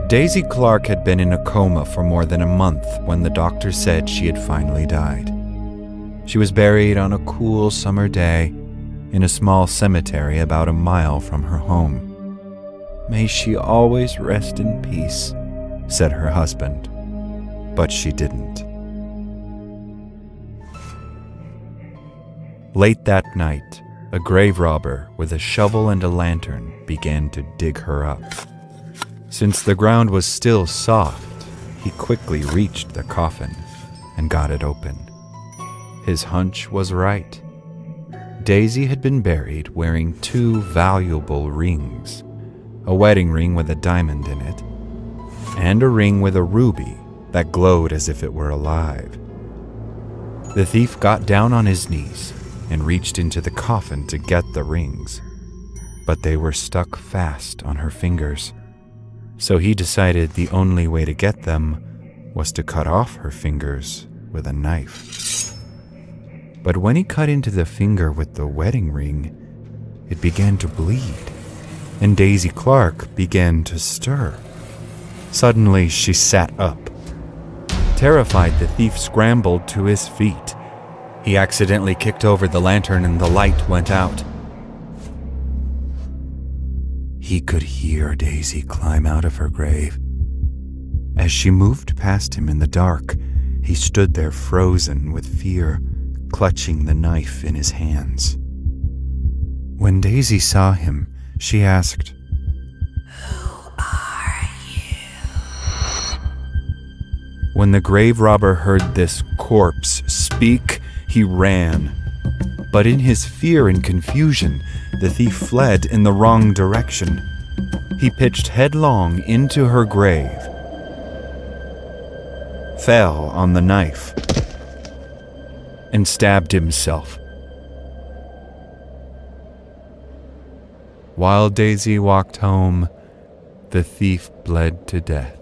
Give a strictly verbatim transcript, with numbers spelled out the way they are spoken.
Daisy Clark had been in a coma for more than a month when the doctor said she had finally died. She was buried on a cool summer day in a small cemetery about a mile from her home. "May she always rest in peace," said her husband, but she didn't. Late that night, a grave robber with a shovel and a lantern began to dig her up. Since the ground was still soft, he quickly reached the coffin and got it open. His hunch was right. Daisy had been buried wearing two valuable rings, a wedding ring with a diamond in it, and a ring with a ruby that glowed as if it were alive. The thief got down on his knees and reached into the coffin to get the rings, but they were stuck fast on her fingers, so he decided the only way to get them was to cut off her fingers with a knife. But when he cut into the finger with the wedding ring, it began to bleed, and Daisy Clark began to stir. Suddenly, she sat up. Terrified, the thief scrambled to his feet. He accidentally kicked over the lantern and the light went out. He could hear Daisy climb out of her grave. As she moved past him in the dark, he stood there frozen with fear, clutching the knife in his hands. When Daisy saw him, she asked, "Who are you?" When the grave robber heard this corpse speak, he ran. But in his fear and confusion, the thief fled in the wrong direction. He pitched headlong into her grave, fell on the knife, and stabbed himself. While Daisy walked home, the thief bled to death.